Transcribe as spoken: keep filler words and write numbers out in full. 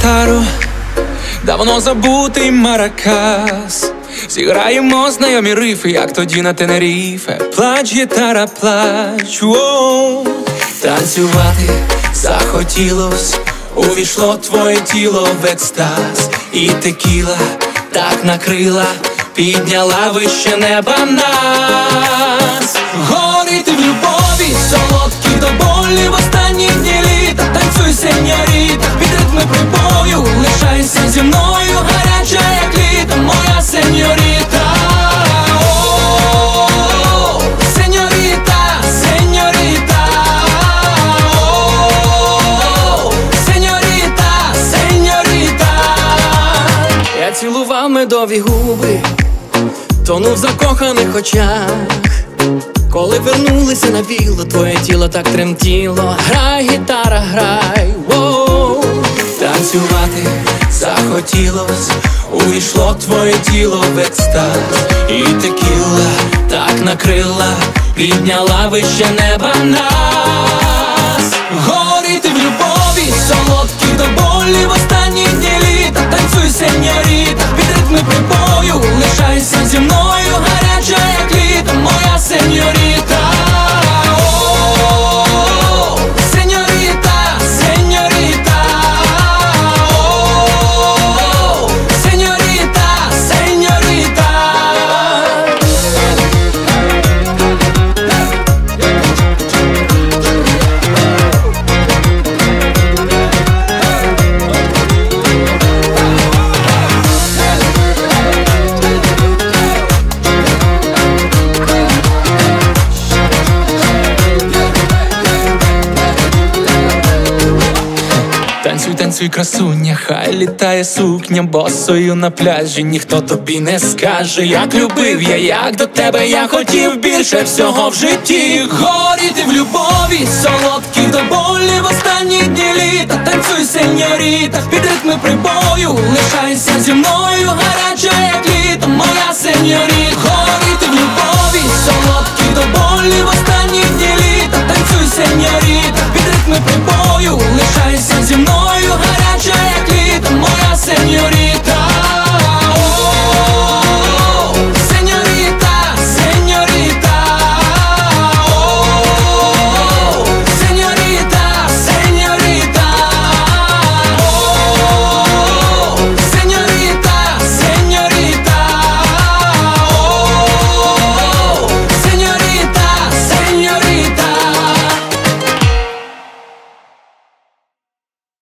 гітару, давно забутий маракас. Зіграємо знайомі рифи, як тоді на Тенеріфе. Плач, гітара, плач, воу. Танцювати захотілось, увійшло твоє тіло в екстаз. І текіла так накрила, підняла вище неба нас. Горіти в любові, солодкі до болі в останні дні літа. Танцюй, сеньоріта, під ритми прибою. Лишайся зі мною, гаряча як літо, моя сеньоріта. О, сеньоріта, сеньоріта. О, сеньоріта, сеньоріта. Я цілував медові губи, тонув в закоханих очах. Коли вернулися на віллу, твоє тіло так тремтіло. Грай, гітара, грай, воу. Танцювати захотілось, увійшло твоє тіло в екстаз. І текіла так накрила, підняла вище неба нас. Горіти в любові, солодкі до болі в останні дні літа. Танцюй, сеньоріта, під ритми прибою. Лишайся зі мною, гаряча як літо, моя сеньоріта. О, сеньоріта, сеньоріта. О, сеньоріта, сеньоріта. Танцюй, танцюй, красуня, хай літає сукня босою на пляжі. Ніхто тобі не скаже, як любив я, як до тебе я хотів більше всього в житті. Горіти в любові, солодкі до болі в останні дні літа. Танцюй, сеньоріта, під ритми прибою. Лишайся зі мною.